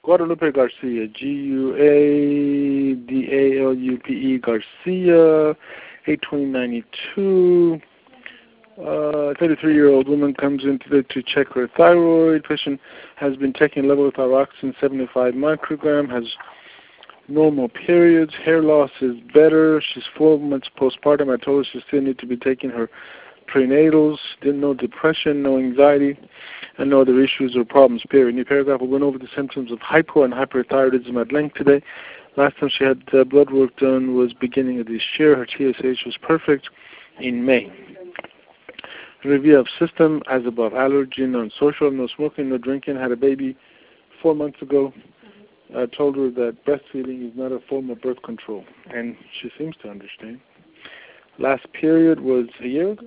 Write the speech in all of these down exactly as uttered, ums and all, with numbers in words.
Guadalupe Garcia, G U A D A L U P E Garcia, eight twenty ninety-two. Uh, thirty-three-year-old woman comes in today to check her thyroid. Patient has been taking levothyroxine seventy-five microgram, has normal periods, hair loss is better. She's four months postpartum. I told her she still needs to be taking her prenatals. Didn't know depression, no anxiety, and no other issues or problems, period. New paragraph, we went over the symptoms of hypo and hyperthyroidism at length today. Last time she had uh, blood work done was beginning of this year. Her T S H was perfect in May. Review of system, as above, allergy, non-social, no smoking, no drinking, had a baby four months ago. I told her that breastfeeding is not a form of birth control, and she seems to understand. Last period was a year ago?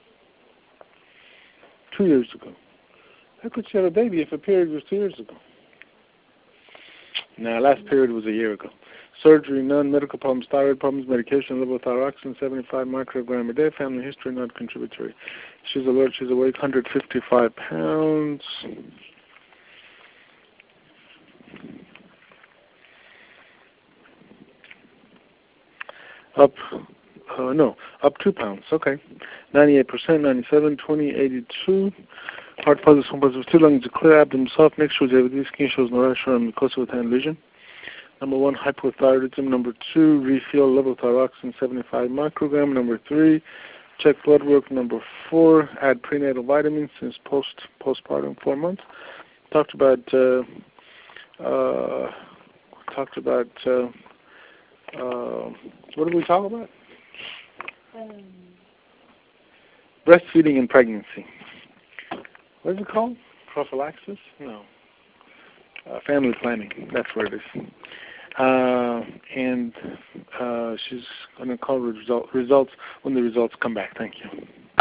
Two years ago. How could she have a baby if a period was two years ago? Now, last period was a year ago. Surgery, none. Medical problems, thyroid problems, medication, levothyroxine, seventy-five microgram a day. Family history, not contributory. She's alert. She's awake, one hundred fifty-five pounds. Up, uh, no, up two pounds. Okay. ninety-eight percent, ninety-seven, twenty, eighty-two. Heart positive, home positive, two lungs are clear, abdomen soft, neck shows everything, skin shows no rash on mucosa with hand lesion. Number one, hypothyroidism. Number two, refill levothyroxine seventy-five microgram. Number three, check blood work. Number four, add prenatal vitamins since post postpartum four months. Talked about uh, uh, talked about uh, uh, what did we talk about? Um. Breastfeeding and pregnancy. What is it called? Prophylaxis? No. Uh, family planning. That's what it is. Uh, and uh, she's going to call result, results when the results come back. Thank you.